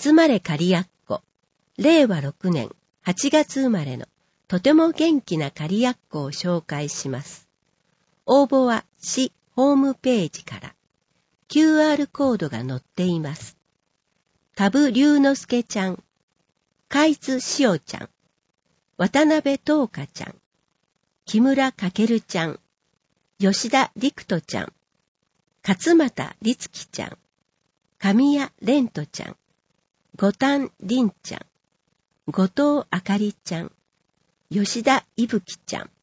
集まれ仮やっこ、令和6年8月生まれのとても元気な仮やっこを紹介します。応募は市ホームページから QR コードが載っています。田部龍之介ちゃん、海津しおちゃん、渡辺東花ちゃん、木村かけるちゃん、吉田陸斗ちゃん、勝俣律樹ちゃん、神谷蓮斗ちゃん、五反凛ちゃん、後藤あかりちゃん、吉田いぶきちゃん、